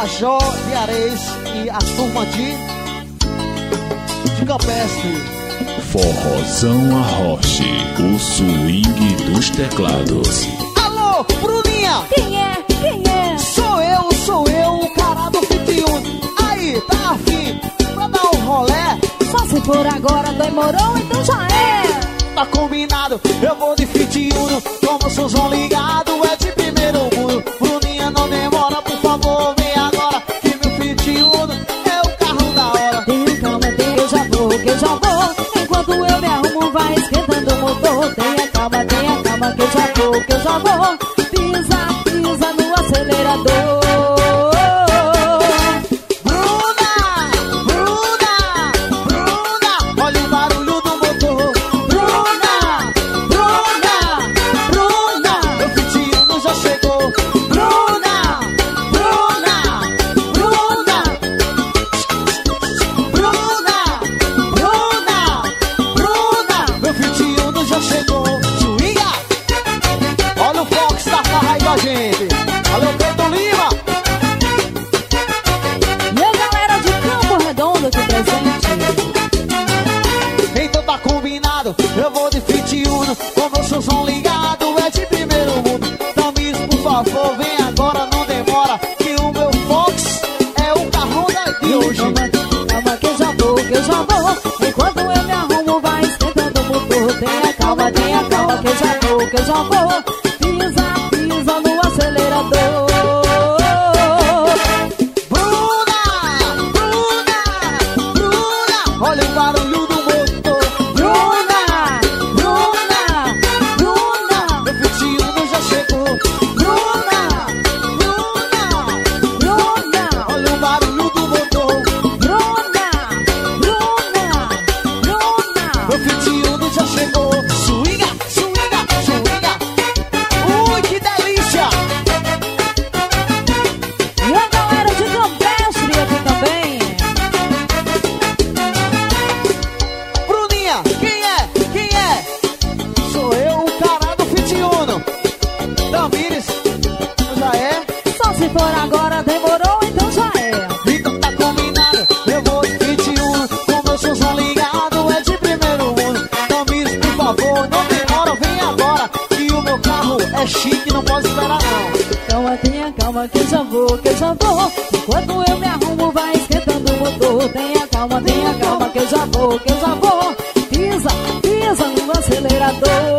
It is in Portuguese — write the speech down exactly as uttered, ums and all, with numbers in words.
Major de Areis e a turma de, de Campestre. Forrozão Arroche, o swing dos teclados. Alô, Bruninha! Quem é? Quem é? Sou eu, sou eu, o cara do vinte e um. Aí, tá afim pra dar um rolé? Só se for agora, demorou, então já é. Tá combinado, eu vou de vinte e um. Como sou João ligado, é de primeiro mundo. Bruninha, não demora, por favor, vem agora. Que meu vinte e um é o carro da hora. Tenha calma, tenha, eu já vou, que eu já vou. Enquanto eu me arrumo, vai esquentando o motor. Tenha calma, tenha calma, que eu já vou, que eu já vou. Pisa, pisa no acelerador. Eu vou de vinte e um, como eu sou João ligado, é de primeiro mundo. Então me por favor, vem agora, não demora. Que o meu Fox é o carro daqui hoje. Calma, calma que eu já vou, que eu já vou. Enquanto eu me arrumo, vai esquentando o motor. Tenha calma, tenha calma, que eu já vou, que eu já vou. Pisa, pisa no acelerador. Bruna, Bruna, Bruna, olha o barulho do motor. É chique, não pode esperar não. Calma, tenha calma que eu já vou, que eu já vou. Enquanto eu me arrumo, vai esquentando o motor. Tenha calma, tenha calma que eu já vou, que eu já vou. Pisa, pisa no acelerador.